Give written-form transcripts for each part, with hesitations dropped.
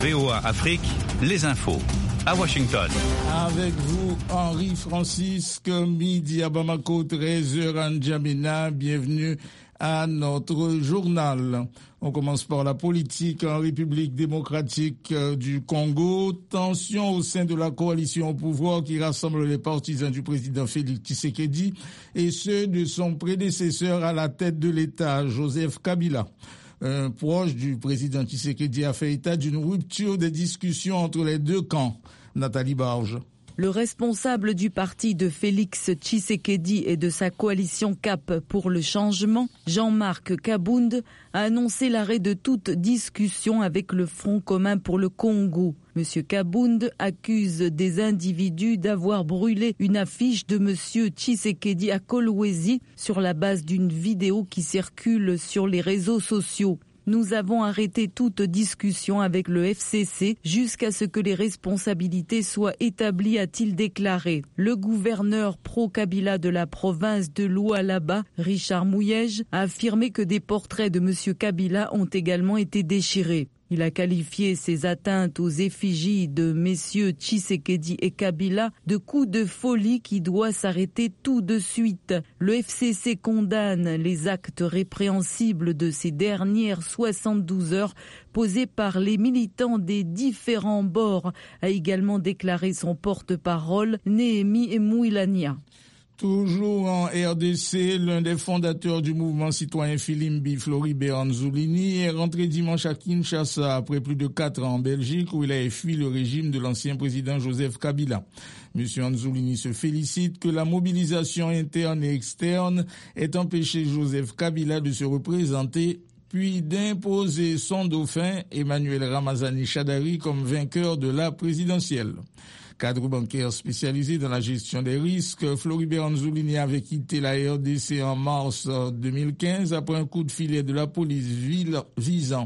VOA Afrique, les infos. À Washington. Avec vous, Henri Francisque, midi à Bamako, 13h à N'Djamena. Bienvenue à notre journal. On commence par la politique en République démocratique du Congo. Tension au sein de la coalition au pouvoir qui rassemble les partisans du président Félix Tshisekedi et ceux de son prédécesseur à la tête de l'État, Joseph Kabila. Un proche du président Tshisekedi a fait état d'une rupture des discussions entre les deux camps. Nathalie Barge. Le responsable du parti de Félix Tshisekedi et de sa coalition CAP pour le changement, Jean-Marc Kabound, a annoncé l'arrêt de toute discussion avec le Front commun pour le Congo. Monsieur Kabound accuse des individus d'avoir brûlé une affiche de Monsieur Tshisekedi à Kolwezi sur la base d'une vidéo qui circule sur les réseaux sociaux. Nous avons arrêté toute discussion avec le FCC jusqu'à ce que les responsabilités soient établies, a-t-il déclaré. Le gouverneur pro-Kabila de la province de Lualaba, Richard Mouyej, a affirmé que des portraits de M. Kabila ont également été déchirés. Il a qualifié ces atteintes aux effigies de messieurs Tshisekedi et Kabila de coups de folie qui doit s'arrêter tout de suite. Le FCC condamne les actes répréhensibles de ces dernières 72 heures posés par les militants des différents bords, a également déclaré son porte-parole Néhémie Mouilania. Toujours en RDC, l'un des fondateurs du mouvement citoyen Filimbi, Floribert Nzoulini, est rentré dimanche à Kinshasa après plus de 4 ans en Belgique où il a fui le régime de l'ancien président Joseph Kabila. Monsieur Nzoulini se félicite que la mobilisation interne et externe ait empêché Joseph Kabila de se représenter puis d'imposer son dauphin, Emmanuel Ramazani Chadari, comme vainqueur de la présidentielle. Cadre bancaire spécialisé dans la gestion des risques, Floribert Nzoulini avait quitté la RDC en mars 2015 après un coup de filet de la police visant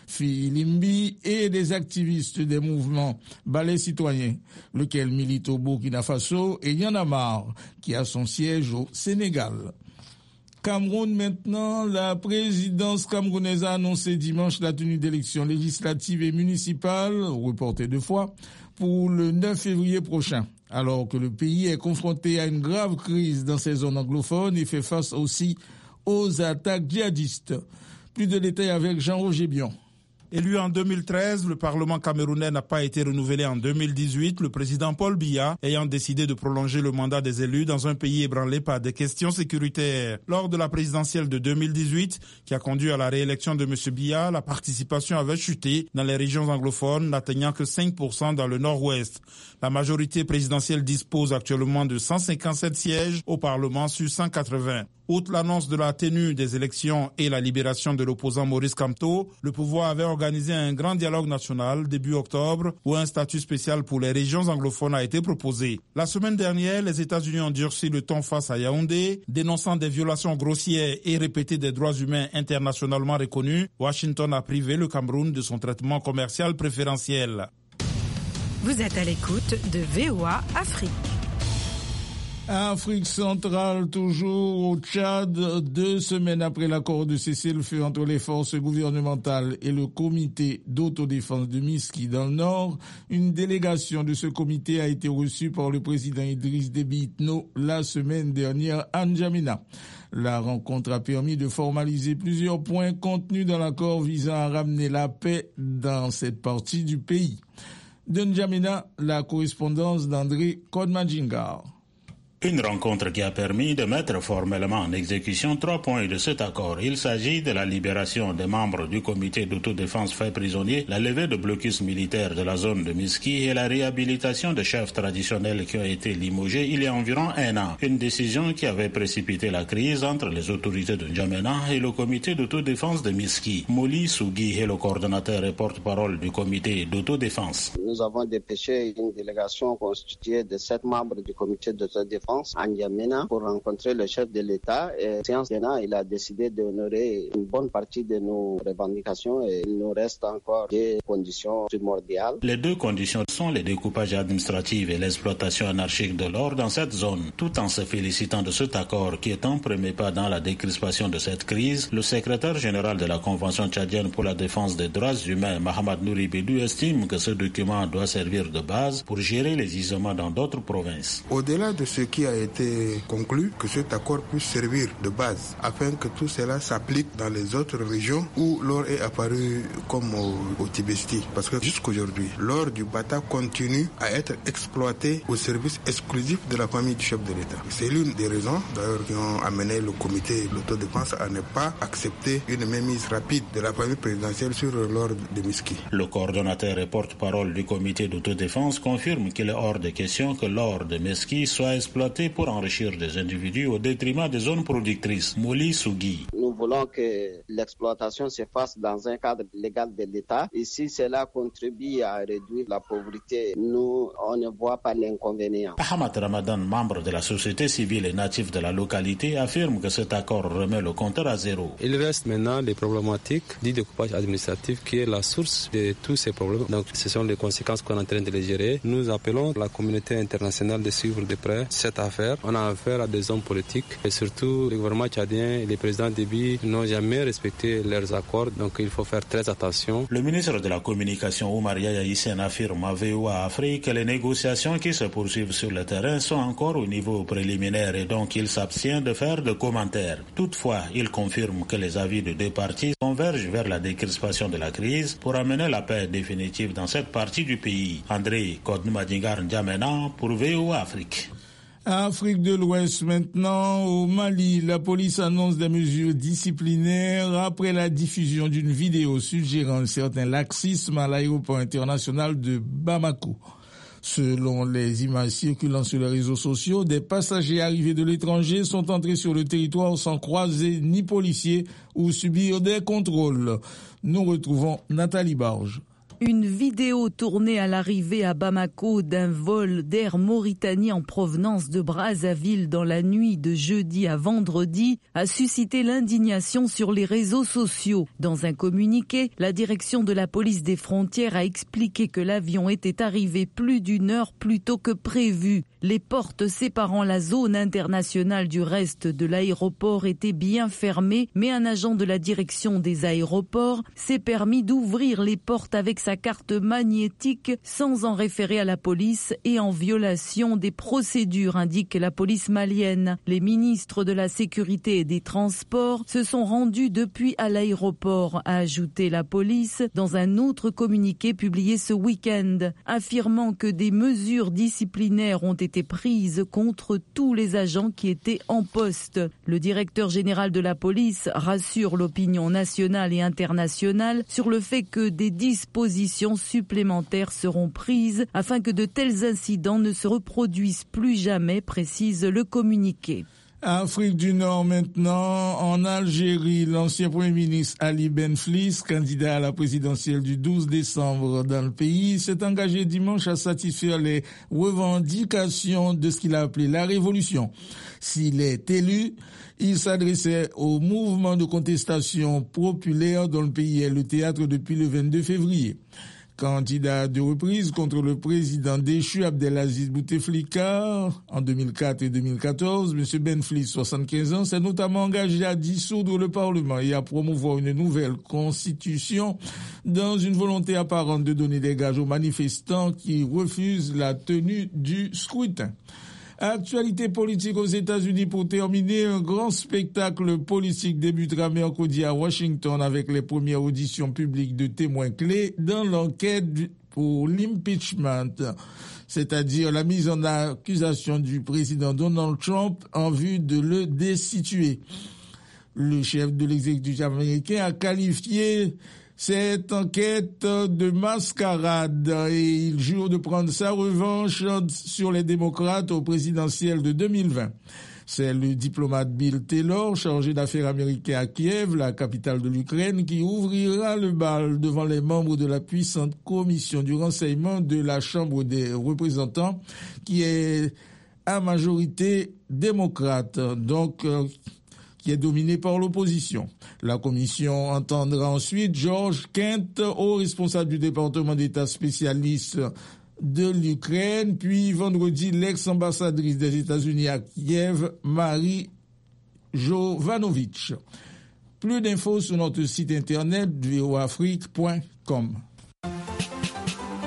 Filimbi et des activistes des mouvements Balai Citoyen, lequel milite au Burkina Faso, et Y'en a marre, qui a son siège au Sénégal. Cameroun maintenant, la présidence camerounaise a annoncé dimanche la tenue d'élections législatives et municipales, reportées 2 fois, pour le 9 février prochain, alors que le pays est confronté à une grave crise dans ses zones anglophones et fait face aussi aux attaques djihadistes. Plus de détails avec Jean-Roger Bion. Élu en 2013, le Parlement camerounais n'a pas été renouvelé en 2018, le président Paul Biya ayant décidé de prolonger le mandat des élus dans un pays ébranlé par des questions sécuritaires. Lors de la présidentielle de 2018, qui a conduit à la réélection de M. Biya, la participation avait chuté dans les régions anglophones, n'atteignant que 5% dans le nord-ouest. La majorité présidentielle dispose actuellement de 157 sièges au Parlement sur 180. Outre l'annonce de la tenue des élections et la libération de l'opposant Maurice Kamto, le pouvoir avait organisé un grand dialogue national début octobre où un statut spécial pour les régions anglophones a été proposé. La semaine dernière, les États-Unis ont durci le ton face à Yaoundé, dénonçant des violations grossières et répétées des droits humains internationalement reconnus. Washington a privé le Cameroun de son traitement commercial préférentiel. Vous êtes à l'écoute de VOA Afrique. Afrique centrale, toujours au Tchad, 2 semaines après l'accord de cessez-le-feu entre les forces gouvernementales et le comité d'autodéfense de Miski dans le nord, une délégation de ce comité a été reçue par le président Idriss Déby Itno la semaine dernière à N'Djamena. La rencontre a permis de formaliser plusieurs points contenus dans l'accord visant à ramener la paix dans cette partie du pays. De N'Djamena, la correspondance d'André Kodmadjingar. Une rencontre qui a permis de mettre formellement en exécution 3 points de cet accord. Il s'agit de la libération des membres du comité d'autodéfense faits prisonniers, la levée de blocus militaire de la zone de Miski et la réhabilitation des chefs traditionnels qui ont été limogés il y a environ 1 an. Une décision qui avait précipité la crise entre les autorités de N'Djamena et le comité d'autodéfense de Miski. Moli Sougui est le coordonnateur et porte-parole du comité d'autodéfense. Nous avons dépêché une délégation constituée de 7 membres du comité d'autodéfense France à N'Djamena pour rencontrer le chef de l'État. Et séance Sénat, il a décidé d'honorer une bonne partie de nos revendications et il nous reste encore des conditions primordiales. Les deux conditions sont les découpages administratifs et l'exploitation anarchique de l'or dans cette zone. Tout en se félicitant de cet accord qui est un premier pas dans la décrispation de cette crise, le secrétaire général de la Convention tchadienne pour la défense des droits humains, Mahamad Nouri Bédou, estime que ce document doit servir de base pour gérer les isolements dans d'autres provinces. Au-delà de ce qui a été conclu, que cet accord puisse servir de base afin que tout cela s'applique dans les autres régions où l'or est apparu comme au Tibesti. Parce que jusqu'aujourd'hui, l'or du Bata continue à être exploité au service exclusif de la famille du chef de l'État. C'est l'une des raisons d'ailleurs qui ont amené le comité d'autodéfense à ne pas accepter une mainmise rapide de la famille présidentielle sur l'or de Miski. Le coordonnateur et porte-parole du comité d'autodéfense confirme qu'il est hors de question que l'or de Miski soit exploité pour enrichir des individus au détriment des zones productrices. Mouli Sougui. Nous voulons que l'exploitation se fasse dans un cadre légal de l'État. Et si cela contribue à réduire la pauvreté, nous, on ne voit pas l'inconvénient. Ahmad Ramadan, membre de la société civile et natif de la localité, affirme que cet accord remet le compteur à zéro. Il reste maintenant les problématiques du découpage administratif qui est la source de tous ces problèmes. Donc ce sont les conséquences qu'on est en train de les gérer. Nous appelons la communauté internationale de suivre de près cette affaire. On a affaire à des hommes politiques et surtout le gouvernement tchadien et les présidents Déby n'ont jamais respecté leurs accords. Donc il faut faire très attention. Le ministre de la Communication Oumar Yaya Hissène affirme à VOA Afrique que les négociations qui se poursuivent sur le terrain sont encore au niveau préliminaire et donc il s'abstient de faire de commentaires. Toutefois, il confirme que les avis de deux parties convergent vers la décrispation de la crise pour amener la paix définitive dans cette partie du pays. André Kodoumadingar N'Djamena pour VOA Afrique. Afrique de l'Ouest maintenant, au Mali, la police annonce des mesures disciplinaires après la diffusion d'une vidéo suggérant un certain laxisme à l'aéroport international de Bamako. Selon les images circulant sur les réseaux sociaux, des passagers arrivés de l'étranger sont entrés sur le territoire sans croiser ni policiers ou subir des contrôles. Nous retrouvons Nathalie Barge. Une vidéo tournée à l'arrivée à Bamako d'un vol d'Air Mauritanie en provenance de Brazzaville dans la nuit de jeudi à vendredi a suscité l'indignation sur les réseaux sociaux. Dans un communiqué, la direction de la police des frontières a expliqué que l'avion était arrivé plus d'une heure plus tôt que prévu. Les portes séparant la zone internationale du reste de l'aéroport étaient bien fermées, mais un agent de la direction des aéroports s'est permis d'ouvrir les portes avec sa carte magnétique sans en référer à la police et en violation des procédures, indique la police malienne. Les ministres de la Sécurité et des Transports se sont rendus depuis à l'aéroport, a ajouté la police dans un autre communiqué publié ce week-end, affirmant que des mesures disciplinaires ont été prises contre tous les agents qui étaient en poste. Le directeur général de la police rassure l'opinion nationale et internationale sur le fait que des dispositions supplémentaires seront prises afin que de tels incidents ne se reproduisent plus jamais, précise le communiqué. Afrique du Nord maintenant, en Algérie, l'ancien Premier ministre Ali Benflis, candidat à la présidentielle du 12 décembre dans le pays, s'est engagé dimanche à satisfaire les revendications de ce qu'il a appelé la révolution. S'il est élu, il s'adressait au mouvement de contestation populaire dont le pays est le théâtre depuis le 22 février. Candidat de reprise contre le président déchu Abdelaziz Bouteflika en 2004 et 2014, M. Benflis, 75 ans, s'est notamment engagé à dissoudre le Parlement et à promouvoir une nouvelle constitution dans une volonté apparente de donner des gages aux manifestants qui refusent la tenue du scrutin. Actualité politique aux États-Unis pour terminer, un grand spectacle politique débutera mercredi à Washington avec les premières auditions publiques de témoins clés dans l'enquête pour l'impeachment, c'est-à-dire la mise en accusation du président Donald Trump en vue de le destituer. Le chef de l'exécutif américain a qualifié cette enquête de mascarade et il jure de prendre sa revanche sur les démocrates au présidentiel de 2020. C'est le diplomate Bill Taylor, chargé d'affaires américain à Kiev, la capitale de l'Ukraine, qui ouvrira le bal devant les membres de la puissante commission du renseignement de la Chambre des représentants qui est à majorité démocrate, donc qui est dominé par l'opposition. La commission entendra ensuite George Kent, haut responsable du département d'État spécialiste de l'Ukraine, puis vendredi l'ex-ambassadrice des États-Unis à Kiev, Marie Jovanovic. Plus d'infos sur notre site internet voaafrique.com.